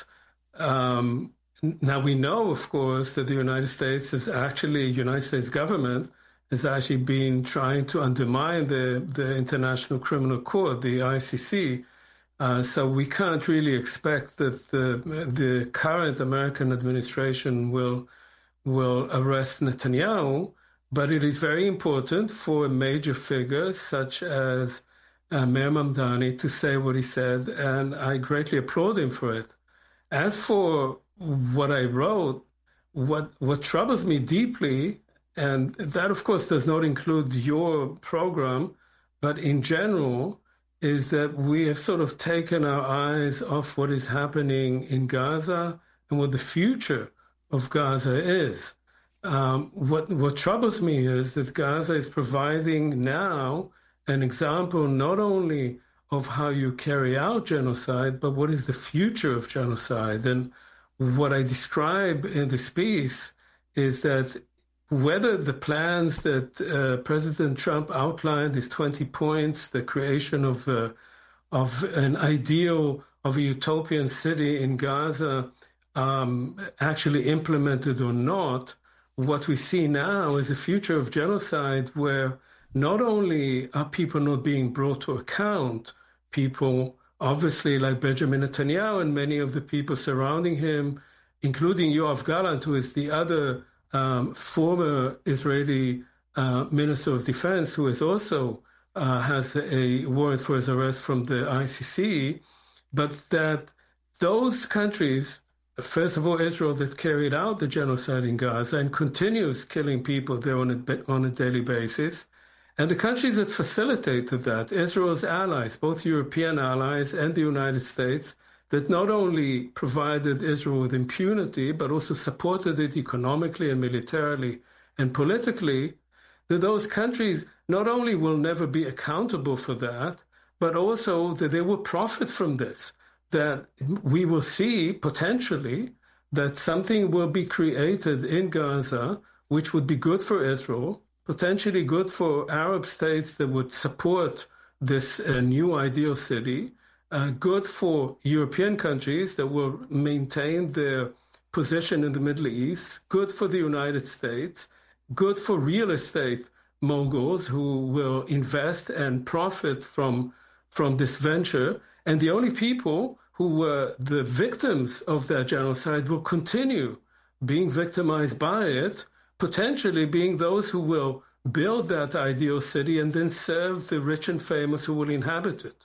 Um, Now, we know, of course, that the United States is actually, United States government has actually been trying to undermine the, the International Criminal Court, the I C C. Uh, so we can't really expect that the, the current American administration will, will arrest Netanyahu. But it is very important for a major figure such as uh, Mayor Mamdani to say what he said, and I greatly applaud him for it. As for what I wrote, what what troubles me deeply, and that, of course, does not include your program, but in general, is that we have sort of taken our eyes off what is happening in Gaza and what the future of Gaza is. Um, what what troubles me is that Gaza is providing now an example not only of how you carry out genocide, but what is the future of genocide. And what I describe in this piece is that whether the plans that uh, President Trump outlined, his twenty points, the creation of uh, of an ideal of a utopian city in Gaza, um, actually implemented or not, what we see now is a future of genocide where not only are people not being brought to account, people obviously like Benjamin Netanyahu and many of the people surrounding him, including Yoav Gallant, who is the other um, former Israeli uh, Minister of Defense, who is also uh, has a warrant for his arrest from the I C C, but that those countries, first of all, Israel, that carried out the genocide in Gaza and continues killing people there on a, on a daily basis, and the countries that facilitated that, Israel's allies, both European allies and the United States, that not only provided Israel with impunity, but also supported it economically and militarily and politically, that those countries not only will never be accountable for that, but also that they will profit from this, that we will see potentially that something will be created in Gaza which would be good for Israel, potentially good for Arab states that would support this uh, new ideal city, uh, good for European countries that will maintain their position in the Middle East, good for the United States, good for real estate moguls who will invest and profit from, from this venture. And the only people who were the victims of that genocide will continue being victimized by it, potentially being those who will build that ideal city and then serve the rich and famous who will inhabit it.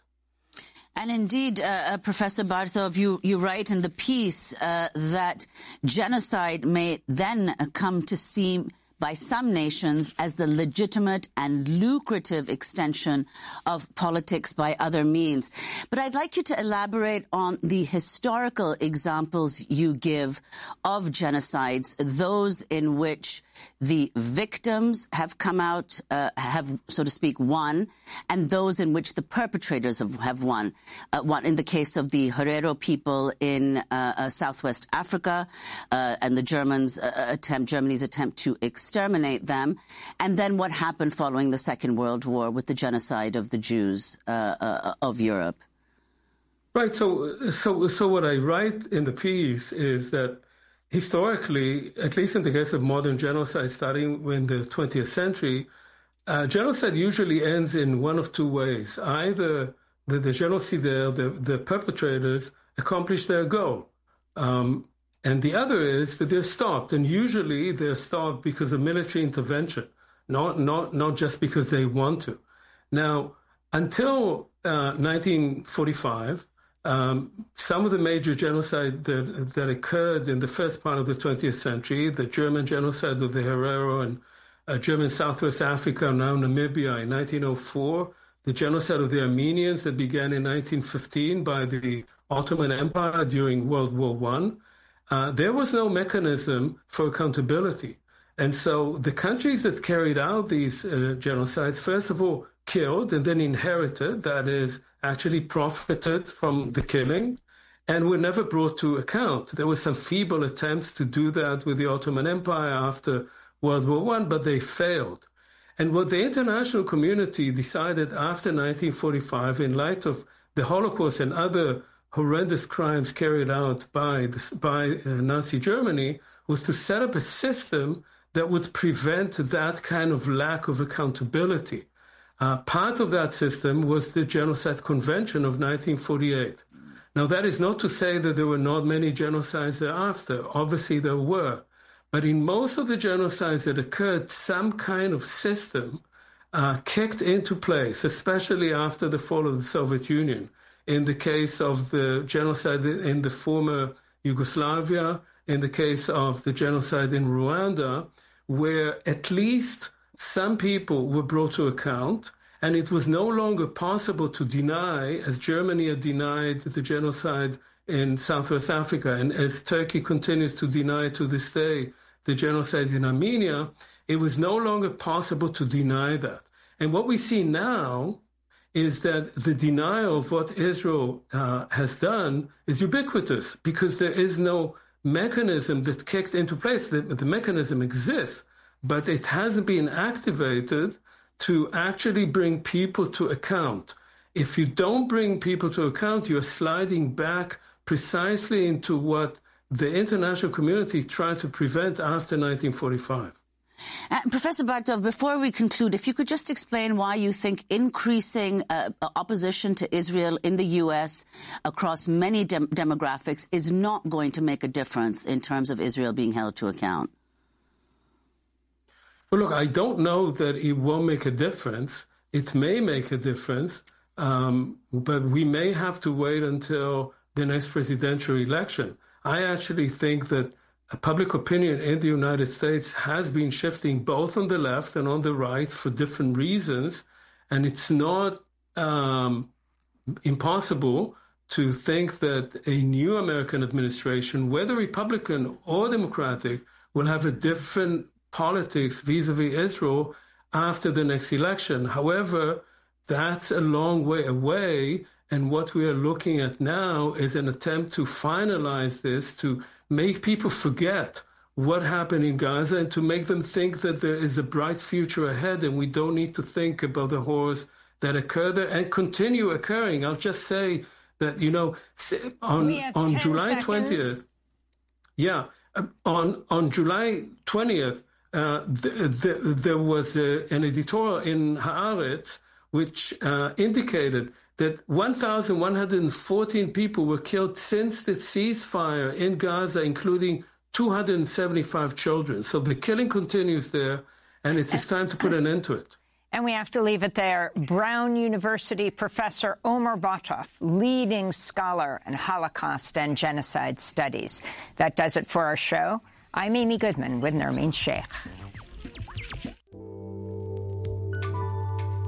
And indeed, uh, Professor Bartov, you, you write in the piece uh, that genocide may then come to seem by some nations as the legitimate and lucrative extension of politics by other means. But I'd like you to elaborate on the historical examples you give of genocides, those in which the victims have come out, uh, have, so to speak, won, and those in which the perpetrators have, have won. Uh, one in the case of the Herero people in uh, uh, southwest Africa, uh, and the Germans' uh, attempt, Germany's attempt to exterminate them, and then what happened following the Second World War with the genocide of the Jews uh, uh, of Europe. Right. So, so, so what I write in the piece is that historically, at least in the case of modern genocide starting in the twentieth century, uh, genocide usually ends in one of two ways. Either the, the genocidaires, the, the perpetrators, accomplish their goal, um, and the other is that they're stopped. And usually they're stopped because of military intervention, not, not, not just because they want to. Now, until uh, nineteen forty-five, Um, some of the major genocide that, that occurred in the first part of the twentieth century, the German genocide of the Herero and uh, German Southwest Africa, now Namibia in nineteen oh four, the genocide of the Armenians that began in nineteen fifteen by the Ottoman Empire during World War One, uh, there was no mechanism for accountability. And so the countries that carried out these uh, genocides, first of all, killed and then inherited, that is, actually profited from the killing, and were never brought to account. There were some feeble attempts to do that with the Ottoman Empire after World War One, but they failed. And what the international community decided after nineteen forty-five, in light of the Holocaust and other horrendous crimes carried out by, the, by uh, Nazi Germany, was to set up a system that would prevent that kind of lack of accountability. Uh, part of that system was the Genocide Convention of nineteen forty-eight. Now, that is not to say that there were not many genocides thereafter. Obviously, there were. But in most of the genocides that occurred, some kind of system uh, kicked into place, especially after the fall of the Soviet Union. In the case of the genocide in the former Yugoslavia, in the case of the genocide in Rwanda, where at least some people were brought to account, and it was no longer possible to deny, as Germany had denied the genocide in Southwest Africa, and as Turkey continues to deny to this day the genocide in Armenia, it was no longer possible to deny that. And what we see now is that the denial of what Israel uh, has done is ubiquitous, because there is no mechanism that kicked into place. The, the mechanism exists, but it hasn't been activated to actually bring people to account. If you don't bring people to account, you're sliding back precisely into what the international community tried to prevent after nineteen forty-five. Uh, Professor Bartov, before we conclude, if you could just explain why you think increasing uh, opposition to Israel in the U S across many dem- demographics is not going to make a difference in terms of Israel being held to account. Well, look, I don't know that it won't make a difference. It may make a difference, um, but we may have to wait until the next presidential election. I actually think that public opinion in the United States has been shifting both on the left and on the right for different reasons, and it's not um, impossible to think that a new American administration, whether Republican or Democratic, will have a different politics vis-a-vis Israel after the next election. However, that's a long way away, and what we are looking at now is an attempt to finalize this, to make people forget what happened in Gaza and to make them think that there is a bright future ahead and we don't need to think about the horrors that occur there and continue occurring. I'll just say that, you know, on, on July twentieth, yeah, on, on July twentieth, uh, the, the, there was a, an editorial in Haaretz which uh, indicated that one thousand one hundred fourteen people were killed since the ceasefire in Gaza, including two hundred seventy-five children. So the killing continues there, and it's, it's time to put an end to it. And we have to leave it there. Brown University professor Omer Bartov, leading scholar in Holocaust and genocide studies. That does it for our show. I'm Amy Goodman with Nermeen Sheikh.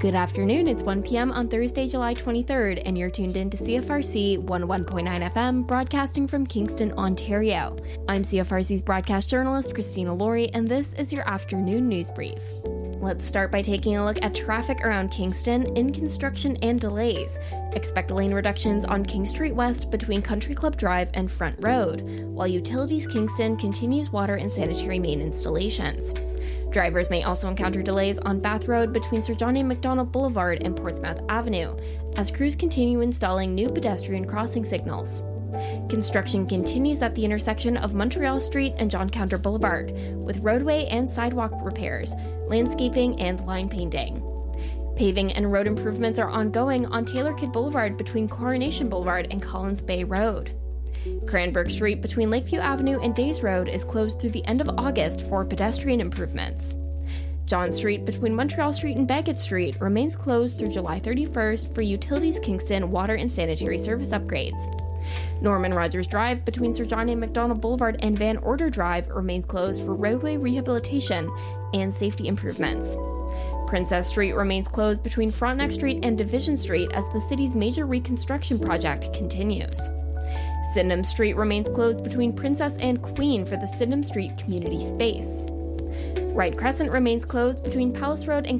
Good afternoon, it's one p.m. on Thursday, July twenty-third, and you're tuned in to C F R C one oh one point nine F M, broadcasting from Kingston, Ontario. I'm C F R C's broadcast journalist, Christina Laurie, and this is your afternoon news brief. Let's start by taking a look at traffic around Kingston in construction and delays. Expect lane reductions on King Street West between Country Club Drive and Front Road, while Utilities Kingston continues water and sanitary main installations. Drivers may also encounter delays on Bath Road between Sir John A. Macdonald Boulevard and Portsmouth Avenue, as crews continue installing new pedestrian crossing signals. Construction continues at the intersection of Montreal Street and John Counter Boulevard, with roadway and sidewalk repairs, landscaping, and line painting. Paving and road improvements are ongoing on Taylor Kidd Boulevard between Coronation Boulevard and Collins Bay Road. Cranbrook Street between Lakeview Avenue and Days Road is closed through the end of August for pedestrian improvements. John Street between Montreal Street and Bagot Street remains closed through July thirty-first for Utilities Kingston water and sanitary service upgrades. Norman Rogers Drive between Sir John A. Macdonald Boulevard and Van Order Drive remains closed for roadway rehabilitation and safety improvements. Princess Street remains closed between Frontenac Street and Division Street as the city's major reconstruction project continues. Sydenham Street remains closed between Princess and Queen for the Sydenham Street community space. Wright Crescent remains closed between Palace Road and